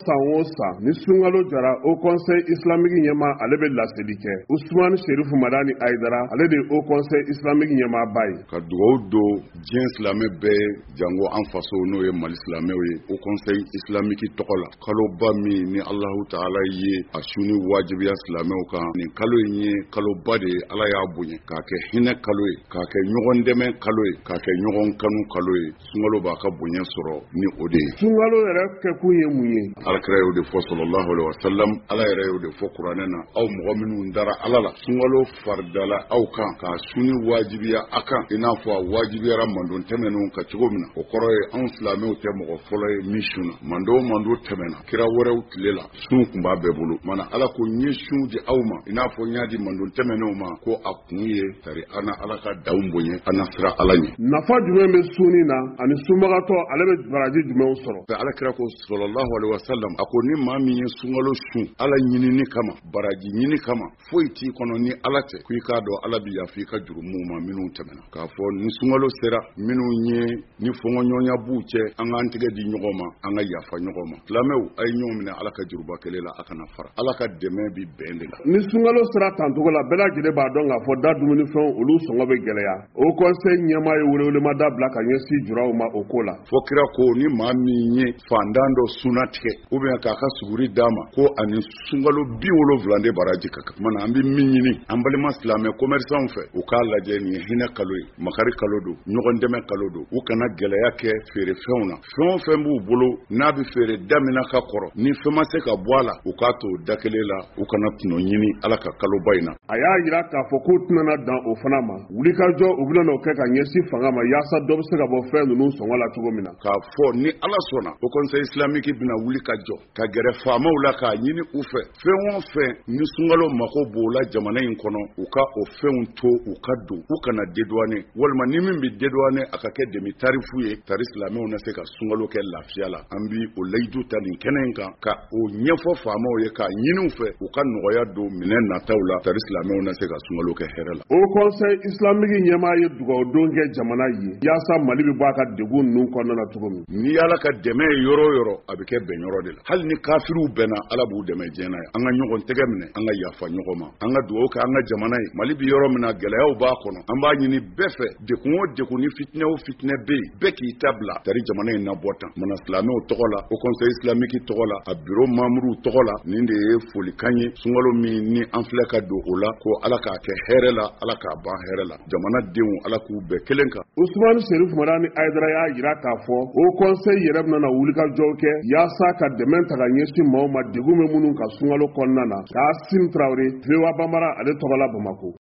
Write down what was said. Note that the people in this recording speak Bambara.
san o san ni sunkalo jara Haut Conseil islamique ɲɛma ale bɛ laseli kɛ. Usmane Sherifu Madani Aidara ale de Haut Conseil islamique ɲɛmaaba ye. Ka dugawu don diɲɛ silamɛ bɛɛ jango an faso n'o ye Mali silamɛw ye Haut Conseil islamique tɔgɔ la. Kaloba min ni Allahu Taala ye a suni wajibiya silamɛw kan. Nin kalo in ye kaloba de ye, Ala y'a bonya k'a kɛ hinɛ kalo ye, k'a kɛ ɲɔgɔn dɛmɛ kalo ye, k'a kɛ ɲɔgɔn kanu kalo ye. Sunkalo b'a ka bonya sɔrɔ ni o de ye. Sunkalo yɛrɛ kɛkun ye mun ye? Alakira y'o de fɔ sallallahu alaihi wasallam. Ala yɛrɛ y'o de fɔ kuranɛ na. Aw mɔgɔ minnu dara Ala la, sunkalo faridala aw kan k'a suni wajibiya a kan i n'a fɔ a wajibiyara mandon tɛmɛnenw ka cogo min na. O kɔrɔ ye anw silamɛw tɛ mɔgɔ fɔlɔ ye min sunna. Mando tɛmɛna kira wɛrɛw tile la sun kun b'a bɛɛ bolo. Mana Ala ko n ye sun di aw ma i n'a fɔ n y'a di mandon tɛmɛnenw ma ko a kun ye tari ana Ala ka daw bonya ana sira Ala ɲɛ. Nafa jumɛn bɛ sunni na ani sunbagatɔ ale bɛ baraji jumɛnw sɔrɔ? Alakira ko sallallahu alaihi wasallam a ko ni maa min ye sunkalo sun Ala ɲinini kama baraji ɲini kama foyi t'i kɔnɔ ni Ala tɛ ko i k'a dɔn Ala bi yafa i ka jurumu ma minnu tɛmɛna. K'a fɔ ni sunkalo sera minnu ye ni fɔŋɔɲɔgɔnya b'u cɛ an k'an tɛgɛ di ɲɔgɔn ma an ka yafa ɲɔgɔn ma. Silamɛw a ye ɲɔgɔn minɛ Ala ka juruba kelen la a kana fara. Ala ka dɛmɛ bi bɛn de la. Ni sunkalo sera tancogo la bɛɛ lajɛlen b'a dɔn k'a fɔ da dumunifɛnw olu sɔngɔ bɛ gɛlɛya. Haut Conseil ɲɛmaa ye welewelemada bila ka ɲɛsin juraw ma o ko la. Fɔ kira ko ni maa min ye fandan dɔ sunna tigɛ ou bien k'a ka suguri d'a ma ko ani sunkalo 70 de baraji ka kan. Mana an bɛ min ɲini an balima silamɛ commerçants fɛ u k'a lajɛ nin ye hinɛ kalo ye, makari kalo don, ɲɔgɔn dɛmɛ kalo don. U kana gɛlɛya kɛ feerefɛnw na. Fɛn o fɛn b'u bolo n'a bɛ feere damina ka kɔrɔ ni fɛn ma se ka bɔ a la u k'a to da kelen la u kana tunɔ ɲini Ala ka kaloba in na. A y'a jira k'a fɔ k'u tɛna dan o fana ma. Wulikajɔ u bɛna n'o kɛ ka ɲɛsin fanga ma yaasa dɔ bɛ se ka bɔ fɛn ninnu sɔngɔ la cogo min na. K'a fɔ ni Ala sɔnna Haut Conseil islamique bɛna wuli ka jɔ ka gɛrɛ faamaw la k'a ɲini u fɛ fɛn o fɛn ni sunkalo mako b'o la jamana in kɔnɔ u ka o fɛnw to u ka don u kana dédouaner walima ni min bɛ dédouaner a ka kɛ demi tarifu ye tari silamɛw na se ka sunkalo kɛ lafiya la. An bi o layidu ta nin kɛnɛ in kan ka o ɲɛfɔ faamaw ye k'a ɲini u fɛ u ka nɔgɔya don minɛn nataw la tari silamɛw na se ka sunkalo kɛ hɛrɛ la. Haut Conseil islamique ɲɛmaa ye dugawudon kɛ jamana ye yaasa Mali bɛ bɔ a ka degun ninnu kɔnɔna na cogo min. Ni Ala ka dɛmɛ ye yɔrɔ o yɔrɔ a bɛ kɛ bɛn yɔrɔ de la. Hali ni kafiriw bɛnna Ala b'u dɛmɛ diɲɛ na ye. An ka ɲɔgɔn tɛgɛ minɛ an ka yafa ɲɔgɔn ma. An ka dugawu kɛ an ka jamana ye. Mali bi yɔrɔ min na gɛlɛyaw b'a kɔnɔ. An b'a ɲini bɛɛ fɛ dekun o dekun ni fitinɛ o fitinɛ bɛ yen bɛɛ k'i ta bila tari jamana in na bɔ tan. Mana silamɛw tɔgɔ la Haut Conseil islamique tɔgɔ la a bureau membre tɔgɔ la nin de ye folikan ye sunkalo min ni an filɛ ka don o la ko Ala k'a kɛ hɛrɛ la Ala k'a ban hɛrɛ la. Jamana denw Ala k'u bɛɛ kelen kan. Usmane Sherifu Madani Aidara y'a jira k'a fɔ Haut Conseil yɛrɛ bɛna wulikajɔw kɛ yaasa ka dɛmɛ ta ka ɲɛsin maaw ma degun bɛ minnu ka sunkalo kɔnɔna na. Kaasim Traoré, VOA Bambara ale tɔgɔ la Bamako.